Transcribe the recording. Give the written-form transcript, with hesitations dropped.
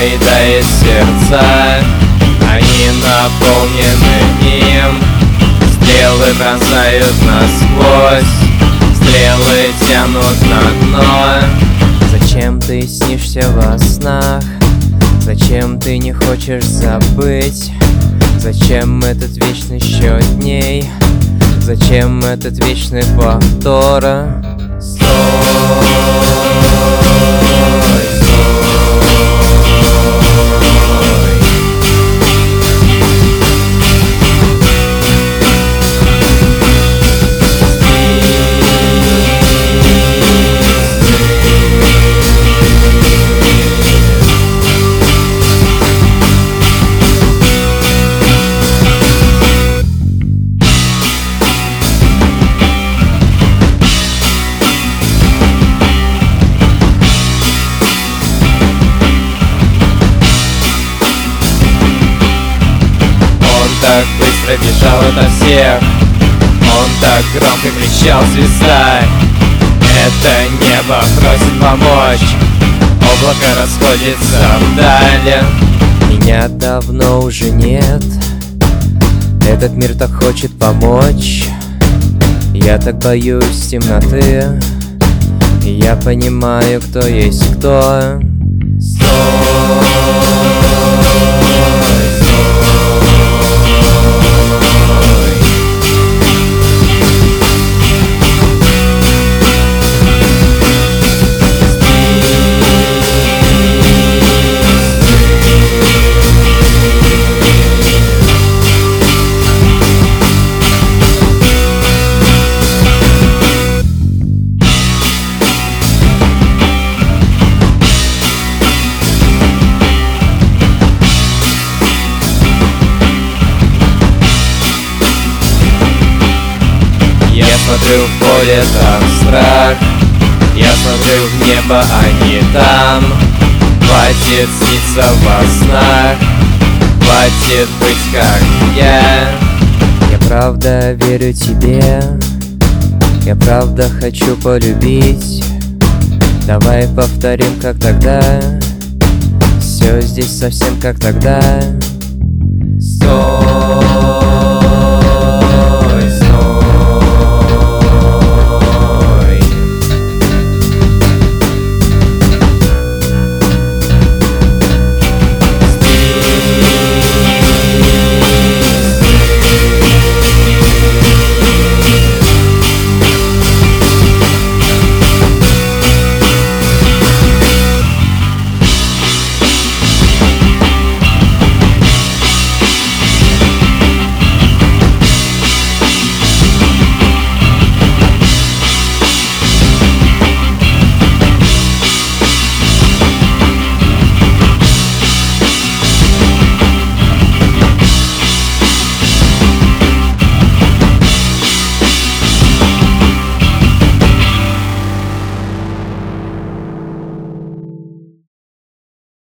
поедает сердца. Они наполнены им, стрелы пронзают насквозь, стрелы тянут на дно. Зачем ты снишься во снах? Зачем ты не хочешь забыть? Зачем этот вечный счет дней? Зачем этот вечный повтор? Стой, так быстро бежал ото всех, он так громко кричал: звезда! Это небо просит помочь, облако расходится вдали. Меня давно уже нет, этот мир так хочет помочь. Я так боюсь темноты, я понимаю, кто есть кто. Стой. Я смотрю в поле, там страх. Я смотрю в небо, а не там. Хватит сниться во снах, хватит быть как я. Я правда верю тебе, я правда хочу полюбить. Давай повторим, как тогда. Все здесь совсем как тогда. Стой.